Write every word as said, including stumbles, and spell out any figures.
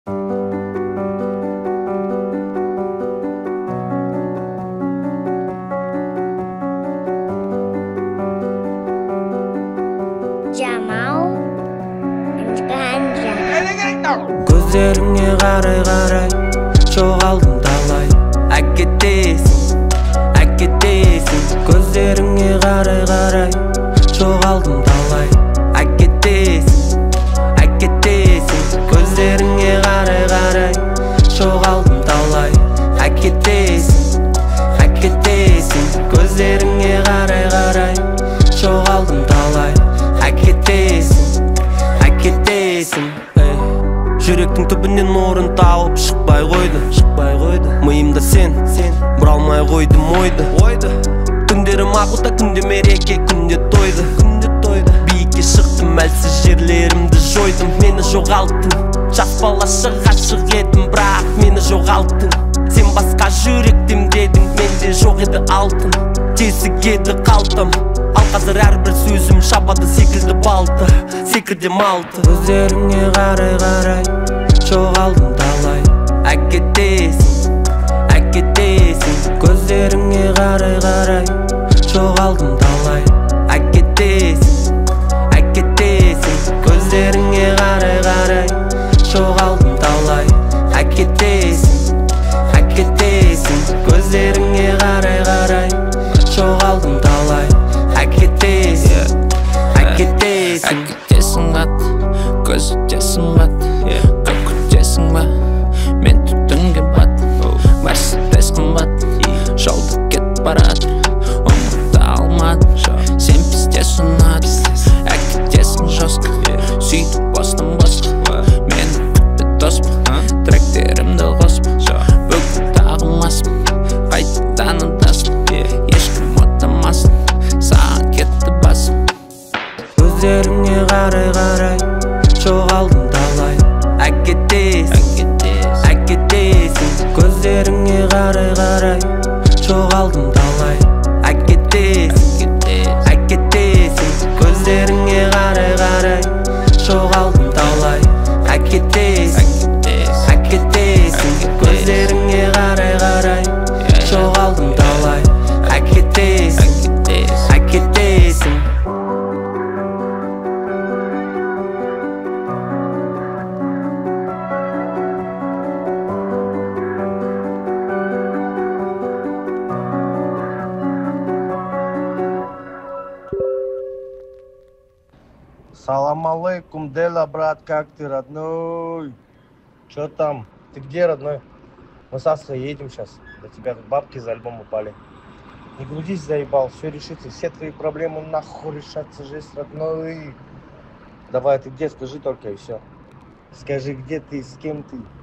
Жамал көздеріңе қарай-қарай жоғалдым талай. Әкетесің, әкетесің, көздеріңе қарай-қарай жоғалдым талай. Әкетесің, әкетесің, көздеріңе қарай-қарай жоғалдым талай. Әкетесің, әкетесің, көздеріңе қарай-қарай жоғалдым талай. Әкетесің, әкетесің, жүректің түбінен орын тауып шықпай қойды, шықпай қойды. Миымда сен, сен бұралмай қойдым ойды, ойды. Күндерім ақута, күнде мереке, күнде тойды, күнде тойды. Биікке шықтым, әлсіз жерлерімді жойдым. Мені жоғалттың, жас балаша ғашық едім, бірақ мені жоғалттың. Сен басқа жүректем дедің, менде жоқ еді алтын. Тесік еді қалтам, ал қазір әрбір сөзім шабады секілді балты, секірде малты. Көздеріңе қарай-қарай жоғалдым талай. Әкетесің, әкетесің, көздеріңе қарай-қарай жоғалдым талай. Әкетесің, әкетесің, көздеріңе қарай-қарай жоғалдым талай. Әкетесің, әкетесің, көздеріңе қарай-қарай жоғалдым талай. Әкетесің, әкетесің, әкетесің қат, көзітесің қат, көкітесің ба, мен түтінге бат. Мерседес қымбат, жолды кетіп барады, ұмыта алмадым. Сен пісте сұнады, әкетесің жосқа, сөйтіп бостым босқа. Мені күтті доспа, тректерімді қоспа, бүгін тағылмаспын, қайтадан ұдаспын. Ешкім отамасын, саған кетті басым. Көздеріңе қарай-қарай жоғалдым талай. Әкетесің, әкетесің, көздеріңе қарай-қарай жоғалдым талай. Әкетесің, әкетесің, көздеріңе қарай-қарай жоғалдым талай. Әкетесің, әкетесің, көздеріңе қарай-қарай жоғалдым талай. Әкетесің, әкетесің. Салам алейкум, Дела, брат, как ты, родной? Чё там? Ты где, родной? Мы с Асой едем сейчас. До тебя тут бабки за альбом упали. Не грудись, заебал, все решится. Все твои проблемы нахуй решатся, жесть, родной. Давай, ты где? Скажи только и все. Скажи, где ты, с кем ты?